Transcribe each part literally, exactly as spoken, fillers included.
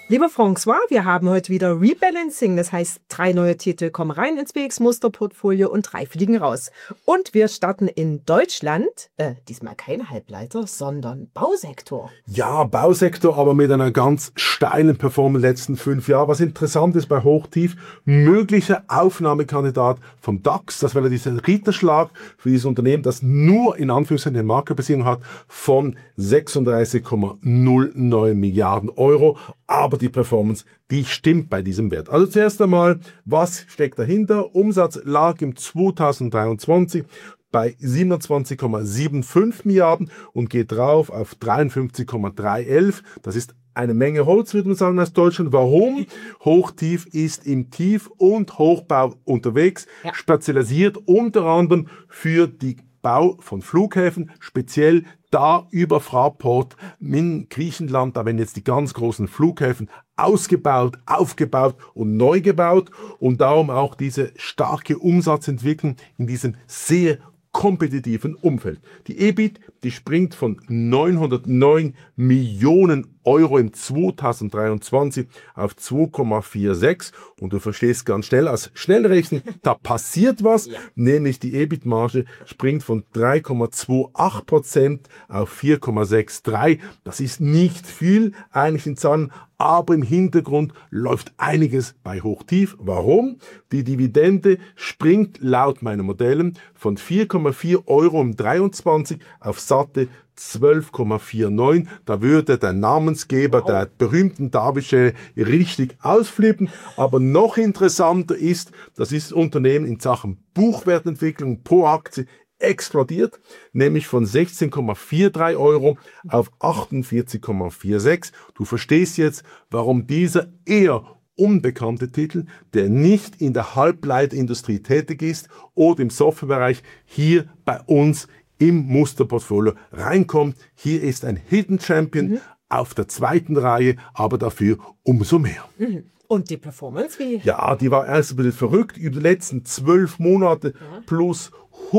Lieber François, wir haben heute wieder Rebalancing. Das heißt, drei neue Titel kommen rein ins B X-Musterportfolio und drei fliegen raus. Und wir starten in Deutschland, äh, diesmal kein Halbleiter, sondern Bausektor. Ja, Bausektor, aber mit einer ganz steilen Performance in den letzten fünf Jahren. Was interessant ist bei Hochtief, möglicher Aufnahmekandidat vom DAX. Das wäre dieser Ritterschlag für dieses Unternehmen, das nur in Anführungszeichen eine Marktbesicherung hat von sechsunddreißig Komma null neun Milliarden Euro. Aber die Performance, die stimmt bei diesem Wert. Also zuerst einmal, was steckt dahinter? Umsatz lag im zweitausenddreiundzwanzig bei siebenundzwanzig Komma fünfundsiebzig Milliarden und geht drauf auf dreiundfünfzig Komma dreihundertelf. Das ist eine Menge Holz, würde man sagen, aus Deutschland. Warum? Hochtief ist im Tief- und Hochbau unterwegs, ja. Spezialisiert unter anderem für die Bau von Flughäfen, speziell da über Fraport in Griechenland, da werden jetzt die ganz großen Flughäfen ausgebaut, aufgebaut und neu gebaut und darum auch diese starke Umsatzentwicklung in diesem sehr kompetitiven Umfeld. Die E B I T, die springt von neunhundertneun Millionen Euro im zweitausenddreiundzwanzig auf zwei Komma sechsundvierzig und du verstehst ganz schnell als Schnellrechnen, da passiert was, ja. Nämlich die E B I T-Marge springt von drei Komma achtundzwanzig Prozent auf vier Komma dreiundsechzig. Das ist nicht viel eigentlich in Zahlen, aber im Hintergrund läuft einiges bei Hochtief. Warum? Die Dividende springt laut meinen Modellen von vier Komma vier Euro im dreiundzwanzig auf satte zwölf Komma neunundvierzig. Da würde der Namensgeber wow. der berühmten Davidschere richtig ausflippen. Aber noch interessanter ist, dass dieses Unternehmen in Sachen Buchwertentwicklung pro Aktie explodiert, nämlich von sechzehn Komma dreiundvierzig Euro auf achtundvierzig Komma sechsundvierzig. Du verstehst jetzt, warum dieser eher unbekannte Titel, der nicht in der Halbleiterindustrie tätig ist oder im Softwarebereich, hier bei uns im Musterportfolio reinkommt. Hier ist ein Hidden Champion mhm. auf der zweiten Reihe, aber dafür umso mehr. Mhm. Und die Performance, wie? Ja, die war erst ein bisschen verrückt. Über die letzten zwölf Monate ja. plus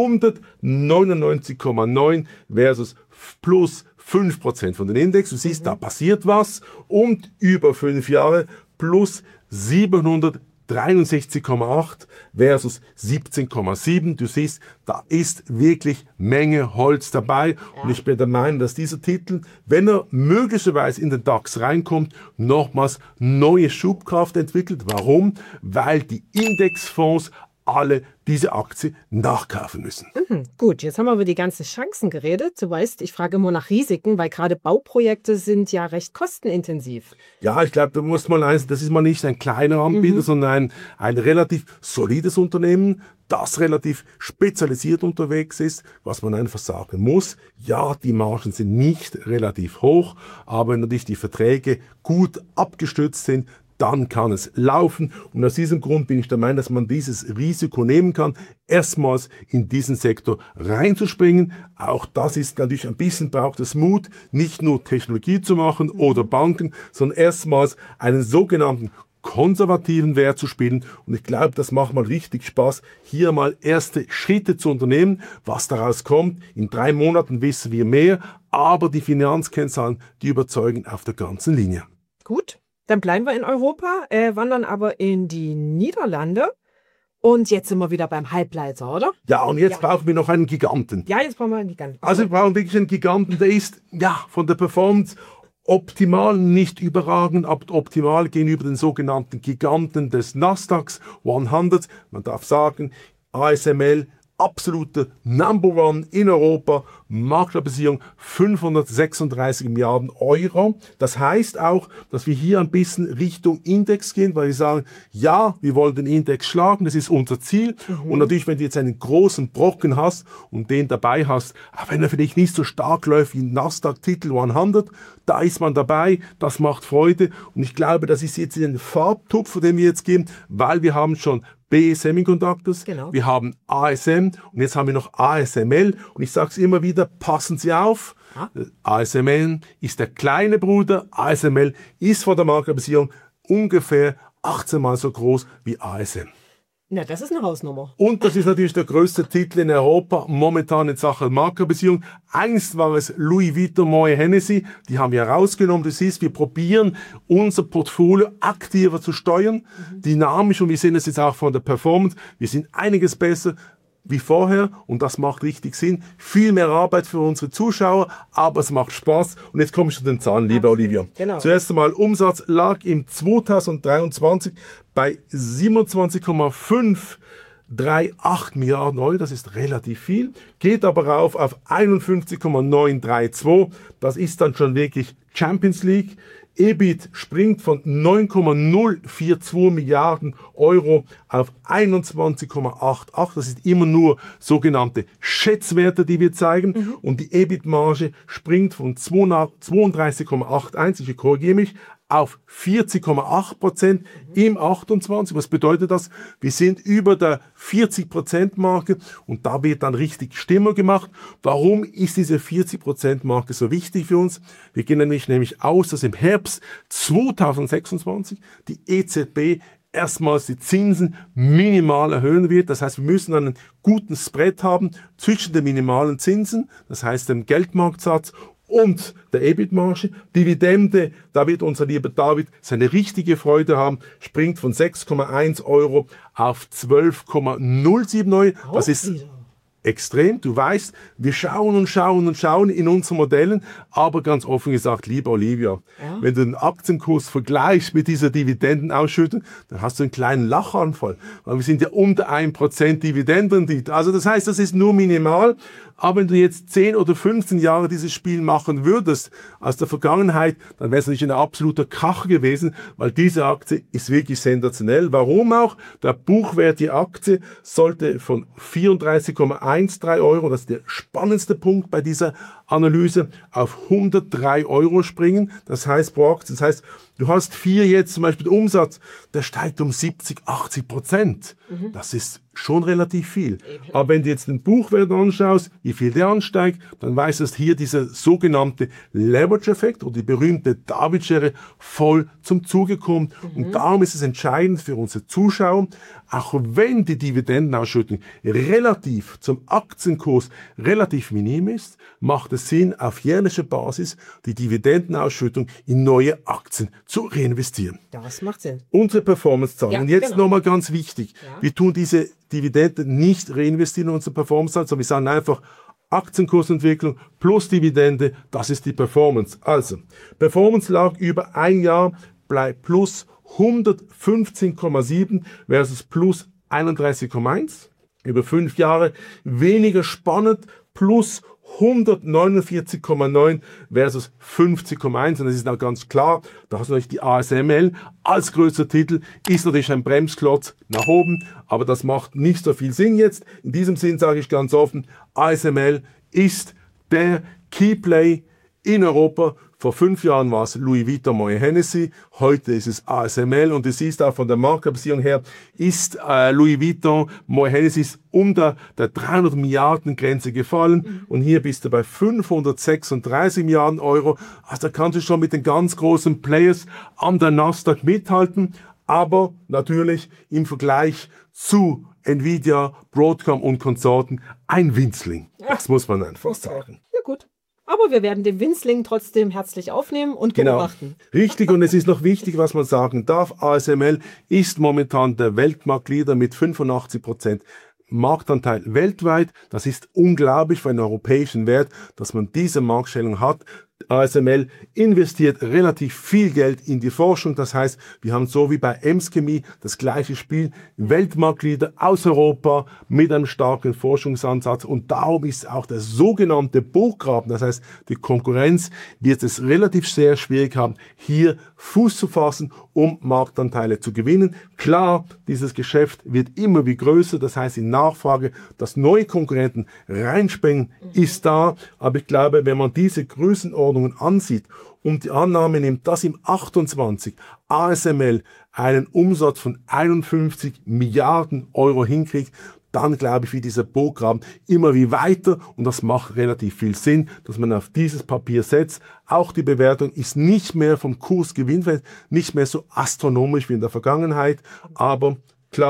hundertneunundneunzig Komma neun versus plus fünf Prozent von den Index. Du siehst, mhm. da passiert was. Und über fünf Jahre plus siebenhundertdreiundsechzig Komma acht versus siebzehn Komma sieben. Du siehst, da ist wirklich Menge Holz dabei. Ja. Und ich bin der Meinung, dass dieser Titel, wenn er möglicherweise in den DAX reinkommt, nochmals neue Schubkraft entwickelt. Warum? Weil die Indexfonds alle diese Aktie nachkaufen müssen. Mhm, gut, jetzt haben wir über die ganzen Chancen geredet. Du weißt, ich frage immer nach Risiken, weil gerade Bauprojekte sind ja recht kostenintensiv. Ja, ich glaube, da muss man eins, das ist mal nicht ein kleiner Anbieter, mhm. sondern ein, ein relativ solides Unternehmen, das relativ spezialisiert unterwegs ist, was man einfach sagen muss. Ja, die Margen sind nicht relativ hoch, aber wenn natürlich die Verträge gut abgestützt sind, dann kann es laufen. Und aus diesem Grund bin ich der Meinung, dass man dieses Risiko nehmen kann, erstmals in diesen Sektor reinzuspringen. Auch das ist natürlich ein bisschen, braucht es Mut, nicht nur Technologie zu machen oder Banken, sondern erstmals einen sogenannten konservativen Wert zu spielen. Und ich glaube, das macht mal richtig Spaß, hier mal erste Schritte zu unternehmen. Was daraus kommt, in drei Monaten wissen wir mehr, aber die Finanzkennzahlen, die überzeugen auf der ganzen Linie. Gut. Dann bleiben wir in Europa, äh, wandern aber in die Niederlande. Und jetzt sind wir wieder beim Halbleiter, oder? Ja, und jetzt ja. brauchen wir noch einen Giganten. Ja, jetzt brauchen wir einen Giganten. Also wir brauchen wirklich einen Giganten, der ist ja von der Performance optimal, nicht überragend, aber optimal gegenüber den sogenannten Giganten des Nasdaq hundert. Man darf sagen, A S M L, absolute Number One in Europa, Marktkapitalisierung fünfhundertsechsunddreißig Milliarden Euro. Das heißt auch, dass wir hier ein bisschen Richtung Index gehen, weil wir sagen, ja, wir wollen den Index schlagen, das ist unser Ziel. Mhm. Und natürlich, wenn du jetzt einen großen Brocken hast und den dabei hast, auch wenn er vielleicht nicht so stark läuft wie Nasdaq-Titel hundert, da ist man dabei, das macht Freude. Und ich glaube, das ist jetzt den Farbtupf, den wir jetzt geben, weil wir haben schon B E Semiconductors, genau. Wir haben A S M und jetzt haben wir noch A S M L. Und ich sage es immer wieder, passen Sie auf, ah. A S M L ist der kleine Bruder, A S M L ist vor der Marktkapitalisierung ungefähr achtzehn Mal so groß wie A S M. Na, das ist eine Hausnummer. Und das ist natürlich der größte Titel in Europa, momentan in Sachen Markenbeziehung. Einst war es Louis Vuitton Moet Hennessy, die haben wir rausgenommen. Das heißt, wir probieren, unser Portfolio aktiver zu steuern, mhm. dynamisch, und wir sehen es jetzt auch von der Performance. Wir sind einiges besser wie vorher, und das macht richtig Sinn. Viel mehr Arbeit für unsere Zuschauer, aber es macht Spaß. Und jetzt komme ich zu den Zahlen, liebe Absolut. Olivia. Genau. Zuerst einmal, Umsatz lag im zweitausenddreiundzwanzig bei siebenundzwanzig Komma fünf drei acht Milliarden Euro, das ist relativ viel, geht aber rauf auf einundfünfzig Komma neun drei zwei, das ist dann schon wirklich Champions League. E B I T springt von neun Komma null vier zwei Milliarden Euro auf einundzwanzig Komma acht acht. Das ist immer nur sogenannte Schätzwerte, die wir zeigen. Mhm. Und die E B I T-Marge springt von zweiunddreißig Komma einundachtzig, ich korrigiere mich, auf vierzig Komma acht Prozent im achtundzwanzig. Was bedeutet das? Wir sind über der vierzig Prozent Marke, und da wird dann richtig Stimmung gemacht. Warum ist diese vierzig Prozent Marke so wichtig für uns? Wir gehen nämlich, nämlich aus, dass im Herbst zweitausendsechsundzwanzig die E Z B erstmals die Zinsen minimal erhöhen wird. Das heißt, wir müssen einen guten Spread haben zwischen den minimalen Zinsen, das heißt dem Geldmarktsatz, und der E B I T-Marge. Dividende, da wird unser lieber David seine richtige Freude haben, springt von sechs Komma eins Euro auf zwölf Komma null sieben Euro. Das ist extrem. Du weißt, wir schauen und schauen und schauen in unseren Modellen, aber ganz offen gesagt, liebe Olivia, ja. wenn du den Aktienkurs vergleichst mit dieser Dividendenausschüttung, dann hast du einen kleinen Lachanfall. Weil wir sind ja unter ein Prozent Dividendenrendite. Also das heißt, das ist nur minimal. Aber wenn du jetzt zehn oder fünfzehn Jahre dieses Spiel machen würdest aus der Vergangenheit, dann wäre es natürlich ein absoluter Krach gewesen, weil diese Aktie ist wirklich sensationell. Warum auch? Der Buchwert der Aktie sollte von vierunddreißig Komma dreizehn Euro, das ist der spannendste Punkt bei dieser Analyse, auf hundertdrei Euro springen. Das heißt pro Aktie, das heißt, du hast vier jetzt zum Beispiel Umsatz, der steigt um siebzig, achtzig Prozent. Mhm. Das ist schon relativ viel. Eben. Aber wenn du jetzt den Buchwert anschaust, wie viel der ansteigt, dann weißt du, dass hier dieser sogenannte Leverage-Effekt oder die berühmte David-Schere voll zum Zuge kommt. Mhm. Und darum ist es entscheidend für unsere Zuschauer, auch wenn die Dividendenausschüttung relativ zum Aktienkurs relativ minim ist, macht es Sinn, auf jährlicher Basis die Dividendenausschüttung in neue Aktien zu reinvestieren. Das macht Sinn. Unsere Performance-Zahlen. Ja, und jetzt genau. nochmal ganz wichtig. Ja. Wir tun diese Dividende nicht reinvestieren in unsere Performance-Zahlen, sondern wir sagen einfach, Aktienkursentwicklung plus Dividende, das ist die Performance. Also, Performance lag über ein Jahr bei plus hundertfünfzehn Komma sieben versus plus einunddreißig Komma eins. Über fünf Jahre weniger spannend, plus hundertneunundvierzig Komma neun versus fünfzig Komma eins. Und das ist auch ganz klar, da hast du natürlich die A S M L als größter Titel, ist natürlich ein Bremsklotz nach oben, aber das macht nicht so viel Sinn jetzt. In diesem Sinn sage ich ganz offen, A S M L ist der Keyplay in Europa. Vor fünf Jahren war es Louis Vuitton Moet Hennessy, heute ist es A S M L, und du siehst auch von der Markenbeziehung her, ist äh, Louis Vuitton Moet Hennessy unter der dreihundert Milliarden Grenze gefallen, mhm. und hier bist du bei fünfhundertsechsunddreißig Milliarden Euro. Also da kannst du schon mit den ganz großen Players an der Nasdaq mithalten, aber natürlich im Vergleich zu Nvidia, Broadcom und Konsorten ein Winzling. Das muss man einfach sagen. Ja gut. Aber wir werden den Winzling trotzdem herzlich aufnehmen und beobachten. Genau. Richtig, und es ist noch wichtig, was man sagen darf. A S M L ist momentan der Weltmarktleader mit fünfundachtzig Prozent Marktanteil weltweit. Das ist unglaublich für einen europäischen Wert, dass man diese Marktstellung hat. A S M L investiert relativ viel Geld in die Forschung. Das heißt, wir haben so wie bei Ems Chemie das gleiche Spiel. Weltmarktleader aus Europa mit einem starken Forschungsansatz. Und darum ist auch der sogenannte Burggraben, das heißt, die Konkurrenz wird es relativ sehr schwierig haben, hier Fuß zu fassen, um Marktanteile zu gewinnen. Klar, dieses Geschäft wird immer wie größer. Das heißt, die Nachfrage, dass neue Konkurrenten reinspringen, ist da. Aber ich glaube, wenn man diese Größenordnung ansieht und die Annahme nimmt, dass im achtundzwanzig A S M L einen Umsatz von einundfünfzig Milliarden Euro hinkriegt, dann glaube ich, wie dieser Burggraben immer wie weiter, und das macht relativ viel Sinn, dass man auf dieses Papier setzt. Auch die Bewertung ist nicht mehr vom Kursgewinnwert, nicht mehr so astronomisch wie in der Vergangenheit, aber klar,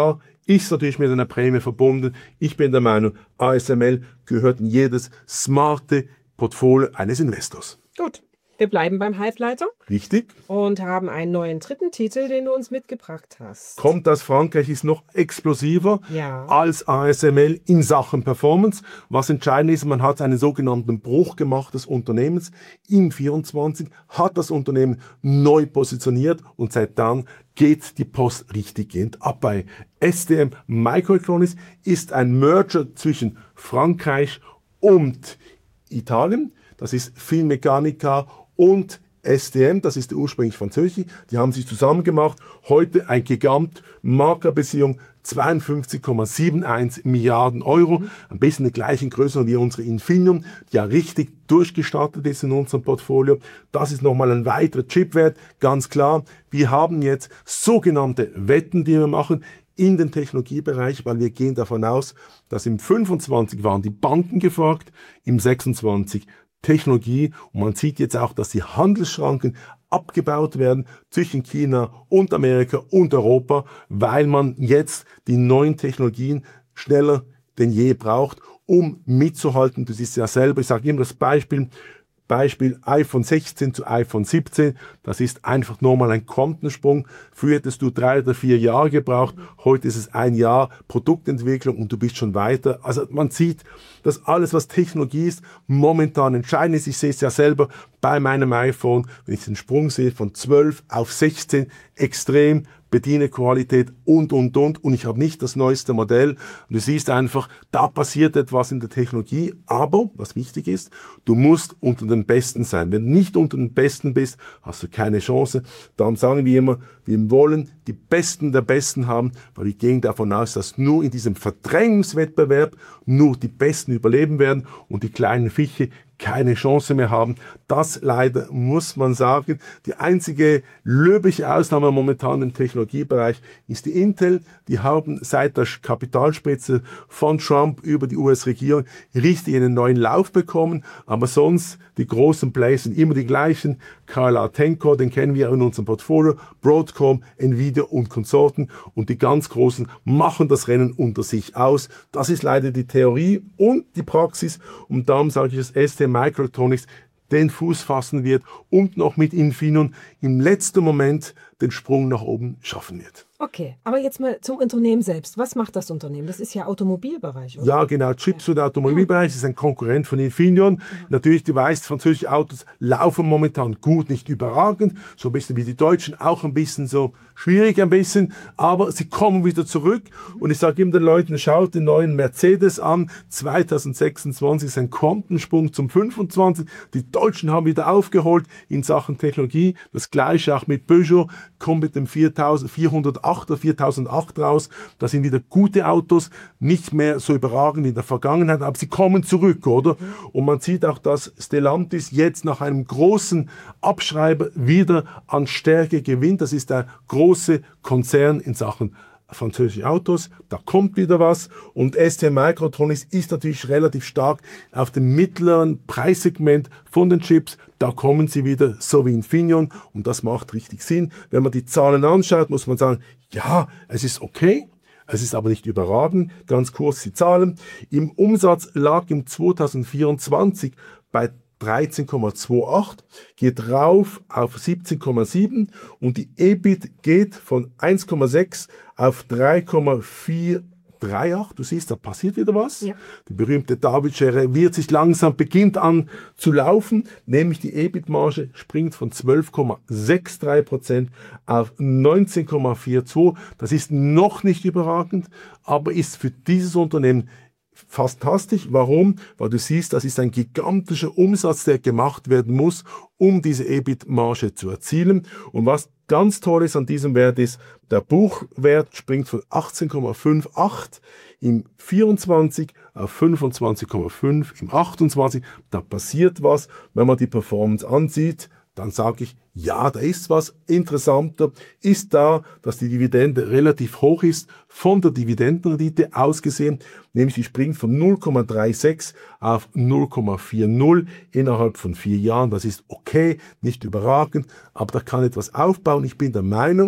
ist natürlich mit einer Prämie verbunden. Ich bin der Meinung, A S M L gehört in jedes smarte Portfolio eines Investors. Gut, wir bleiben beim Halbleiter. Richtig. Und haben einen neuen dritten Titel, den du uns mitgebracht hast. Kommt aus Frankreich, ist noch explosiver ja. als A S M L in Sachen Performance. Was entscheidend ist, man hat einen sogenannten Bruch gemacht des Unternehmens. Im vierundzwanzig hat das Unternehmen neu positioniert und seit dann geht die Post richtiggehend ab. Bei S T M Microelectronics ist ein Merger zwischen Frankreich und Italien. Das ist Finmeccanica und S T M, das ist der ursprünglich französische, die haben sich zusammen gemacht. Heute ein Gigant, Marktbeziehung zweiundfünfzig Komma einundsiebzig Milliarden Euro, ein bisschen die gleichen Größe wie unsere Infineon, die ja richtig durchgestartet ist in unserem Portfolio. Das ist nochmal ein weiterer Chipwert, ganz klar. Wir haben jetzt sogenannte Wetten, die wir machen in den Technologiebereich, weil wir gehen davon aus, dass im fünfundzwanzig waren die Banken gefragt, im sechsundzwanzig Technologie und man sieht jetzt auch, dass die Handelsschranken abgebaut werden zwischen China und Amerika und Europa, weil man jetzt die neuen Technologien schneller denn je braucht, um mitzuhalten. Du siehst ja selber, ich sage immer das Beispiel, Beispiel iPhone sechzehn zu iPhone siebzehn, das ist einfach nochmal ein Quantensprung. Früher hättest du drei oder vier Jahre gebraucht, heute ist es ein Jahr Produktentwicklung und du bist schon weiter. Also man sieht, dass alles, was Technologie ist, momentan entscheidend ist. Ich sehe es ja selber bei meinem iPhone, wenn ich den Sprung sehe von zwölf auf sechzehn, extrem, Bedienerqualität und, und, und. Und ich habe nicht das neueste Modell. Und du siehst einfach, da passiert etwas in der Technologie. Aber, was wichtig ist, du musst unter den Besten sein. Wenn du nicht unter den Besten bist, hast du keine Chance. Darum sagen wir immer, wir wollen die Besten der Besten haben, weil wir gehen davon aus, dass nur in diesem Verdrängungswettbewerb nur die Besten überleben werden und die kleinen Fische keine Chance mehr haben. Das leider muss man sagen. Die einzige löbliche Ausnahme momentan im Technologiebereich ist die Intel. Die haben seit der Kapitalspritze von Trump über die U S-Regierung richtig einen neuen Lauf bekommen. Aber sonst, die großen Plays sind immer die gleichen. K L A Tencor, den kennen wir in unserem Portfolio. Broadcom, Nvidia und Konsorten. Und die ganz Großen machen das Rennen unter sich aus. Das ist leider die Theorie und die Praxis. Und darum sage ich, dass S T Microelectronics den Fuß fassen wird und noch mit Infineon im letzten Moment den Sprung nach oben schaffen wird. Okay, aber jetzt mal zum Unternehmen selbst. Was macht das Unternehmen? Das ist ja Automobilbereich, oder? Ja, genau. Chips für den Automobilbereich ist ein Konkurrent von Infineon. Mhm. Natürlich, du weißt, französische Autos laufen momentan gut, nicht überragend. So ein bisschen wie die Deutschen, auch ein bisschen so schwierig ein bisschen. Aber sie kommen wieder zurück. Und ich sage immer den Leuten, schaut den neuen Mercedes an. zweitausendsechsundzwanzig ist ein Quantensprung zum fünfundzwanzig. Die Deutschen haben wieder aufgeholt in Sachen Technologie. Das gleiche auch mit Peugeot. Kommt mit dem vierhundertacht oder viertausendacht raus. Das sind wieder gute Autos, nicht mehr so überragend wie in der Vergangenheit, aber sie kommen zurück, oder? Und man sieht auch, dass Stellantis jetzt nach einem großen Abschreiber wieder an Stärke gewinnt. Das ist der große Konzern in Sachen französische Autos, da kommt wieder was und S T Microelectronics ist natürlich relativ stark auf dem mittleren Preissegment von den Chips, da kommen sie wieder, so wie Infineon und das macht richtig Sinn. Wenn man die Zahlen anschaut, muss man sagen, ja, es ist okay, es ist aber nicht überragend. Ganz kurz die Zahlen. Im Umsatz lag im zweitausendvierundzwanzig bei dreizehn Komma achtundzwanzig, geht rauf auf siebzehn Komma sieben und die E B I T geht von eins Komma sechs auf drei Komma vierhundertachtunddreißig. Du siehst, da passiert wieder was. Ja. Die berühmte David-Schere wird sich langsam, beginnt an zu laufen, nämlich die E B I T-Marge springt von zwölf Komma dreiundsechzig Prozent auf neunzehn Komma zweiundvierzig. Das ist noch nicht überragend, aber ist für dieses Unternehmen fantastisch. Warum? Weil du siehst, das ist ein gigantischer Umsatz, der gemacht werden muss, um diese E B I T-Marge zu erzielen. Und was ganz toll ist an diesem Wert ist, der Buchwert springt von achtzehn Komma achtzig im vierundzwanzig auf fünfundzwanzig Komma fünf im achtundzwanzig. Da passiert was, wenn man die Performance ansieht. Dann sage ich, ja, da ist was. Interessanter ist da, dass die Dividende relativ hoch ist, von der Dividendenrendite ausgesehen, nämlich die springt von null Komma sechsunddreißig auf null Komma vierzig innerhalb von vier Jahren. Das ist okay, nicht überragend, aber da kann etwas aufbauen. Ich bin der Meinung,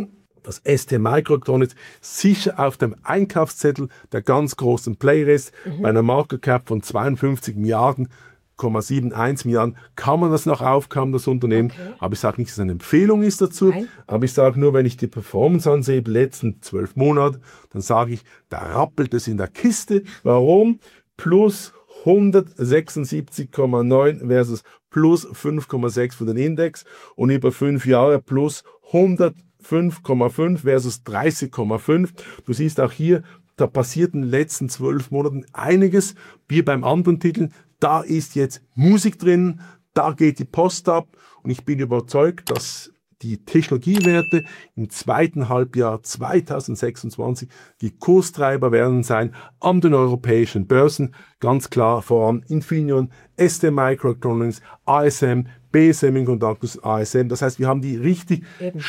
dass S T Microelectronics sicher auf dem Einkaufszettel der ganz großen Player ist. Mhm. Bei einer Market Cap von zweiundfünfzig Milliarden, siebenundsiebzig Milliarden kann man das noch aufkaufen, das Unternehmen. Okay. Aber ich sage nicht, dass es eine Empfehlung ist dazu. Nein. Aber ich sage nur, wenn ich die Performance ansehe, die letzten zwölf Monate, dann sage ich, da rappelt es in der Kiste. Warum? Plus hundertsechsundsiebzig Komma neun versus plus fünf Komma sechs für den Index und über fünf Jahre plus hundertfünf Komma fünf versus dreißig Komma fünf. Du siehst auch hier, da passiert in den letzten zwölf Monaten einiges, wie beim anderen Titel. Da ist jetzt Musik drin, da geht die Post ab und ich bin überzeugt, dass die Technologiewerte im zweiten Halbjahr zweitausendsechsundzwanzig die Kurstreiber werden sein an den europäischen Börsen. Ganz klar voran Infineon, S T Microelectronics, A S M, B S Semiconductors, A S M. Das heißt, wir haben die richtig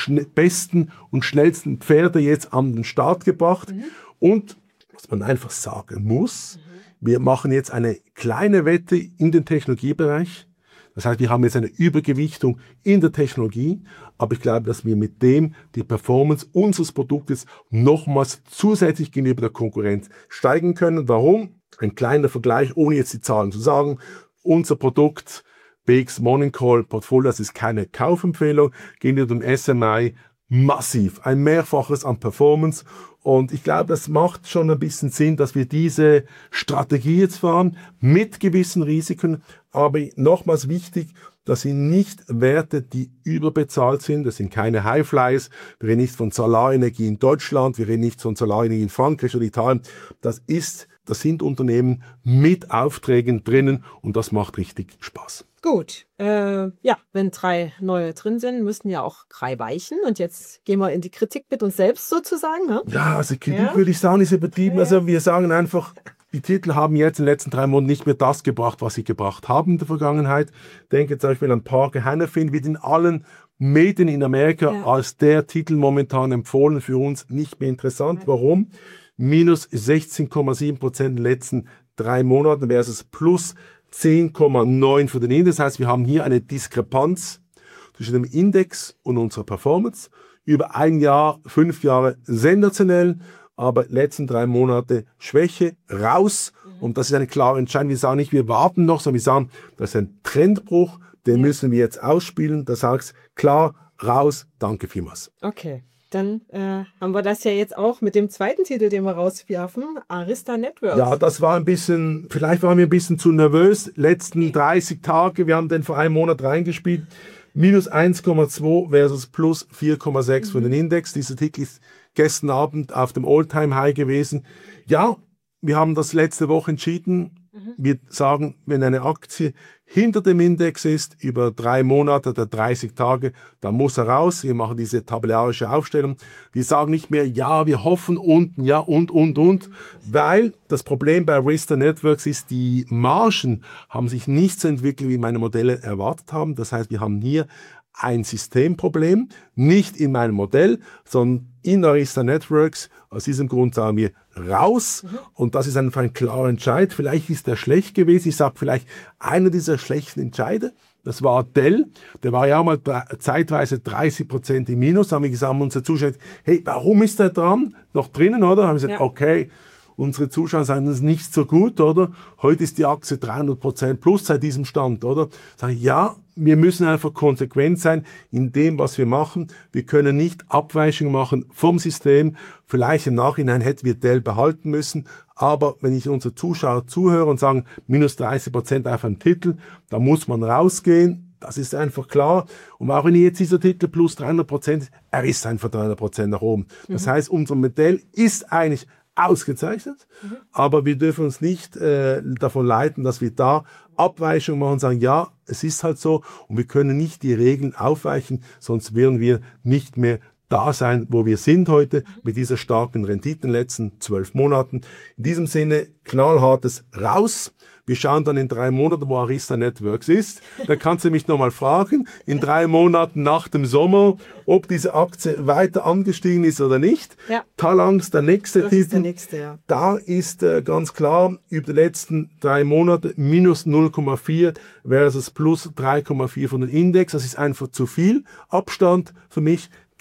besten und schnellsten Pferde jetzt an den Start gebracht. Mhm. Und was man einfach sagen muss, mhm. wir machen jetzt eine kleine Wette in den Technologiebereich. Das heißt, wir haben jetzt eine Übergewichtung in der Technologie, aber ich glaube, dass wir mit dem die Performance unseres Produktes nochmals zusätzlich gegenüber der Konkurrenz steigen können. Warum? Ein kleiner Vergleich, ohne jetzt die Zahlen zu sagen. Unser Produkt B X Morning Call Portfolio, das ist keine Kaufempfehlung, gegenüber dem S M I massiv, ein Mehrfaches an Performance. Und ich glaube, das macht schon ein bisschen Sinn, dass wir diese Strategie jetzt fahren, mit gewissen Risiken. Aber nochmals wichtig, das sind nicht Werte, die überbezahlt sind. Das sind keine Highflyers. Wir reden nicht von Solarenergie in Deutschland, wir reden nicht von Solarenergie in Frankreich oder Italien. Das ist, das sind Unternehmen mit Aufträgen drinnen und das macht richtig Spaß. Gut, äh, ja, wenn drei neue drin sind, müssen ja auch drei weichen. Und jetzt gehen wir in die Kritik mit uns selbst sozusagen. Ne? Ja, also Kritik ja. würde ich sagen, ist übertrieben. Ja. Also wir sagen einfach, die Titel haben jetzt in den letzten drei Monaten nicht mehr das gebracht, was sie gebracht haben in der Vergangenheit. Denke zum Beispiel an Parker Hannifin, wird in allen Medien in Amerika ja. als der Titel momentan empfohlen, für uns nicht mehr interessant. Ja. Warum? Minus sechzehn Komma sieben Prozent in den letzten drei Monaten versus plus zehn Komma neun für den Index. Das heißt, wir haben hier eine Diskrepanz zwischen dem Index und unserer Performance. Über ein Jahr, fünf Jahre sensationell, aber letzten drei Monate Schwäche, raus. Mhm. Und das ist eine klare Entscheidung. Wir sagen nicht, wir warten noch, sondern wir sagen, das ist ein Trendbruch, den ja. müssen wir jetzt ausspielen. Das heißt, klar, raus, danke vielmals. Okay. Dann äh, haben wir das ja jetzt auch mit dem zweiten Titel, den wir rauswerfen, Arista Networks. Ja, das war ein bisschen, vielleicht waren wir ein bisschen zu nervös. Letzten dreißig Tage, wir haben den vor einem Monat reingespielt. Minus eins Komma zwei versus plus vier Komma sechs mhm. für den Index. Dieser Titel ist gestern Abend auf dem All-Time-High gewesen. Ja, wir haben das letzte Woche entschieden. Mhm. Wir sagen, wenn eine Aktie hinter dem Index ist, über drei Monate oder dreißig Tage, dann muss er raus. Wir machen diese tabellarische Aufstellung. Wir sagen nicht mehr, ja, wir hoffen unten, ja, und, und, und. Weil das Problem bei Arista Networks ist, die Margen haben sich nicht so entwickelt, wie meine Modelle erwartet haben. Das heißt, wir haben hier ein Systemproblem, nicht in meinem Modell, sondern in Arista Networks. Aus diesem Grund sagen wir raus. Mhm. Und das ist einfach ein klarer Entscheid. Vielleicht ist der schlecht gewesen. Ich sage vielleicht einer dieser schlechten Entscheide. Das war Dell. Der war ja auch mal zeitweise dreißig Prozent im Minus. Da haben wir gesagt, unsere Zuschauer, hey, warum ist der dran? Noch drinnen, oder? Haben wir gesagt, ja. okay. Unsere Zuschauer sagen, das ist nicht so gut, oder? Heute ist die Aktie dreihundert Prozent plus seit diesem Stand, oder? Sage ich, ja, wir müssen einfach konsequent sein in dem, was wir machen. Wir können nicht Abweichungen machen vom System. Vielleicht im Nachhinein hätten wir Dell behalten müssen. Aber wenn ich unsere Zuschauer zuhöre und sagen, minus dreißig Prozent auf einem Titel, da muss man rausgehen. Das ist einfach klar. Und auch wenn jetzt dieser Titel plus dreihundert Prozent ist, er ist einfach dreihundert Prozent nach oben. Das mhm. heißt, unser Modell ist eigentlich ausgezeichnet, mhm. aber wir dürfen uns nicht äh, davon leiten, dass wir da Abweichungen machen und sagen, ja, es ist halt so und wir können nicht die Regeln aufweichen, sonst wären wir nicht mehr da sein, wo wir sind heute, mhm. mit dieser starken Rendite in den letzten zwölf Monaten. In diesem Sinne, knallhartes raus. Wir schauen dann in drei Monaten, wo Arista Networks ist. Da kannst du mich nochmal fragen, in drei Monaten nach dem Sommer, ob diese Aktie weiter angestiegen ist oder nicht. Ja. Talanx, der nächste das Titel. Ist der nächste, ja. Da ist äh, ganz klar, über die letzten drei Monate minus null Komma vier versus plus drei Komma vier von dem Index. Das ist einfach zu viel Abstand für mich.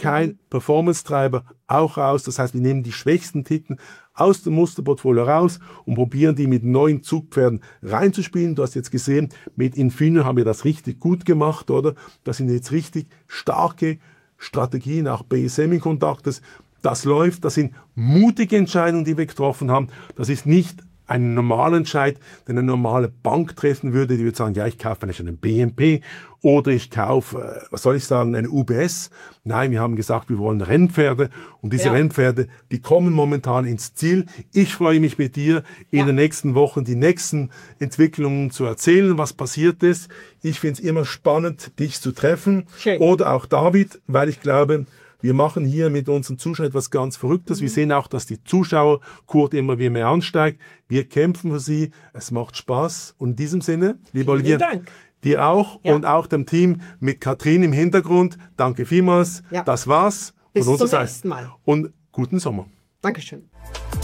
kein mhm. Performance-Treiber, auch raus. Das heißt, wir nehmen die schwächsten Titel aus dem Musterportfolio raus und probieren die mit neuen Zugpferden reinzuspielen. Du hast jetzt gesehen, mit Infineon haben wir das richtig gut gemacht, oder? Das sind jetzt richtig starke Strategien, auch bei Semiconductors. Das läuft, das sind mutige Entscheidungen, die wir getroffen haben. Das ist nicht ein normaler Entscheid, den eine normale Bank treffen würde, die würde sagen, ja, ich kaufe vielleicht einen B M P oder ich kaufe, was soll ich sagen, eine U B S. Nein, wir haben gesagt, wir wollen Rennpferde und diese ja. Rennpferde, die kommen momentan ins Ziel. Ich freue mich mit dir, in ja. den nächsten Wochen die nächsten Entwicklungen zu erzählen, was passiert ist. Ich finde es immer spannend, dich zu treffen. Schön. Oder auch David, weil ich glaube, wir machen hier mit unseren Zuschauern etwas ganz Verrücktes. Wir sehen auch, dass die Zuschauerquote immer wieder mehr ansteigt. Wir kämpfen für sie. Es macht Spaß. Und in diesem Sinne, lieber Olivier, dir auch ja. und auch dem Team mit Katrin im Hintergrund. Danke vielmals. Ja. Das war's. Bis zum nächsten Mal. Und guten Sommer. Dankeschön.